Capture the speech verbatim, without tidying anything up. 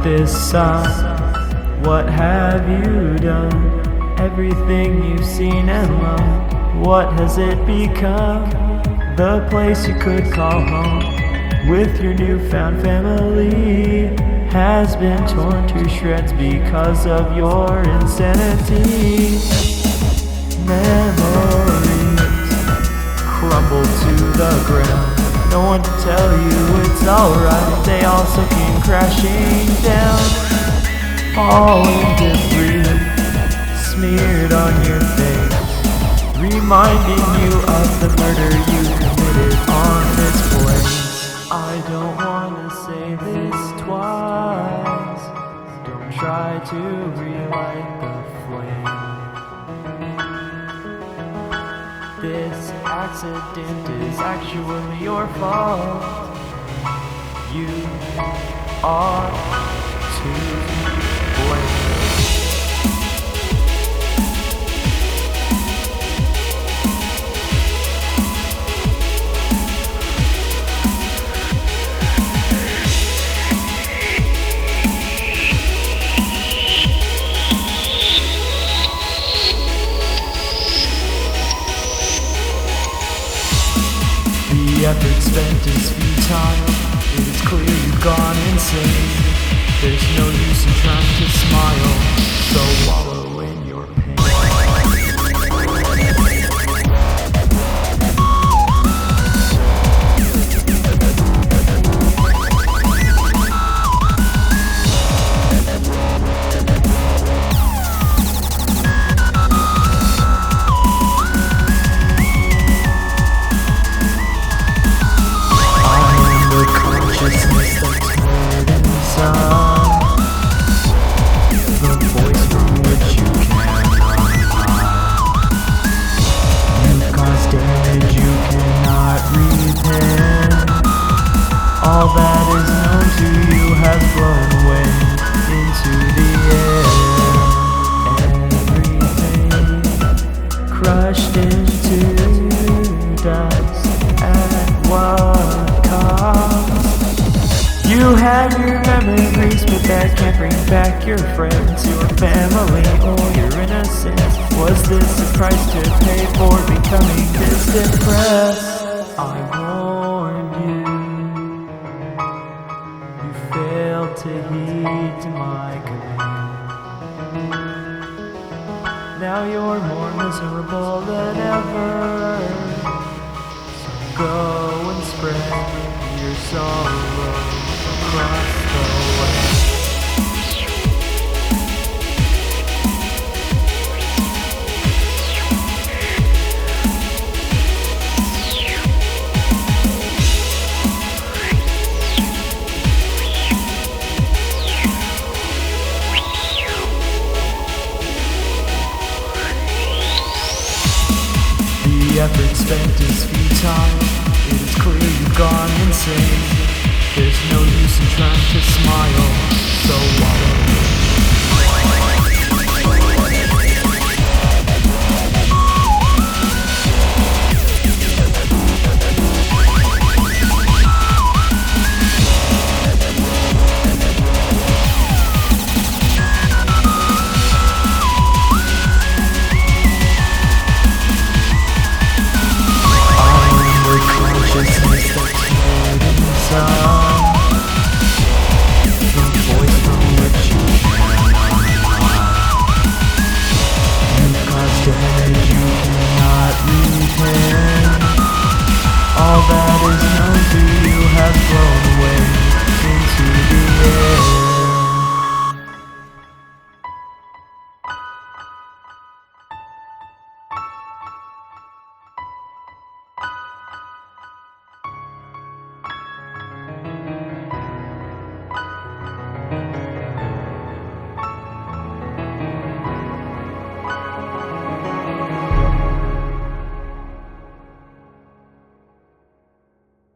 this side. What have you done? Everything you've seen and loved, what has it become? The place you could call home with your newfound family has been torn to shreds because of your insanity. Memories crumble to the ground. No one to tell you it's alright. They also came crashing down, all in debris smeared on your face, reminding you of the murder you committed on this place. I don't wanna say this twice. Don't try to relight the flame. This accident is actually your fault. You are to blame. The effort spent is futile. It is clear you've gone insane. There's no use in trying to smile, so wallow in your pain. All that is known to you has blown away into the air. Everything crushed into dust. At what cost? You had your memories, but that can't bring back your friends, your family, or your innocence. Was this a price to pay for becoming this depressed? I warned you. Failed to heed to my command. Now you're more miserable than ever. So go and spread your sorrow across the land. The effort spent is futile. It is clear you've gone insane. There's no use in trying to smile, so wallow. All that is known to you has blown away.